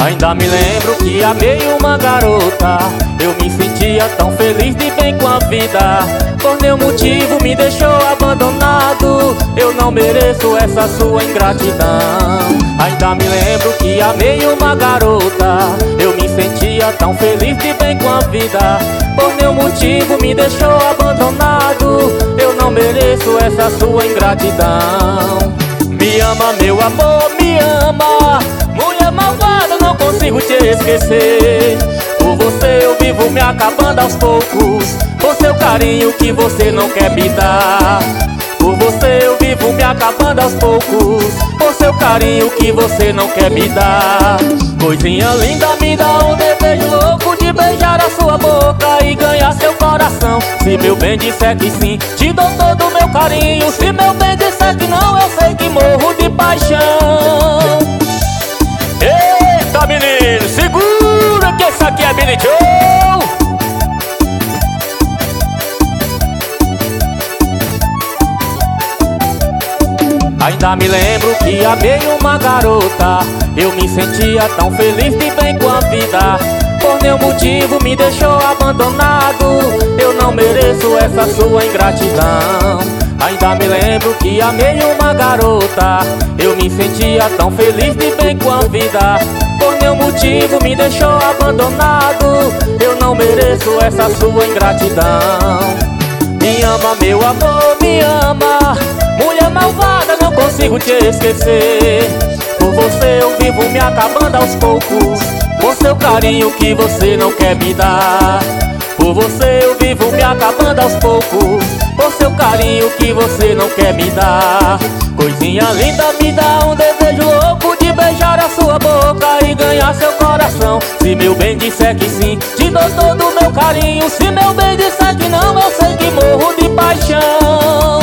Ainda me lembro que amei uma garota. Eu me sentia tão feliz de bem com a vida. Por nenhum motivo me deixou abandonado. Eu não mereço essa sua ingratidão. Ainda me lembro que amei uma garota. Eu me sentia tão feliz de bem com a vida. Por nenhum motivo me deixou abandonado. Eu não mereço essa sua ingratidão. Me ama, meu amor, me ama. Mulher malvada, não consigo te esquecer. Por você eu vivo me acabando aos poucos. Por seu carinho que você não quer me dar. Por você eu vivo me acabando aos poucos. Por seu carinho que você não quer me dar. Coisinha linda, me dá um desejo louco de beijar a sua boca e ganhar seu coração. Se meu bem disser que sim, te dou todo o meu carinho. Se meu bem disser que não, eu sei que morro de paixão. Eita, menino, segura que essa aqui é Billy Joe. Ainda me lembro que amei uma garota. Eu me sentia tão feliz de bem com a vida. Por nenhum motivo me deixou abandonado. Eu não mereço essa sua ingratidão. Ainda me lembro que amei uma garota. Eu me sentia tão feliz de bem com a vida. Por nenhum motivo me deixou abandonado. Eu não mereço essa sua ingratidão. Me ama, meu amor, me ama. Mulher malvada, não consigo te esquecer. Por você eu vivo me acabando aos poucos. Por seu carinho que você não quer me dar. Por você eu vivo me acabando aos poucos. Por seu carinho que você não quer me dar. Coisinha linda, me dá um desejo louco de beijar a sua boca e ganhar seu coração. Se meu bem disser que sim, te dou todo o meu carinho. Se meu bem disser que não, eu sei que morro de paixão.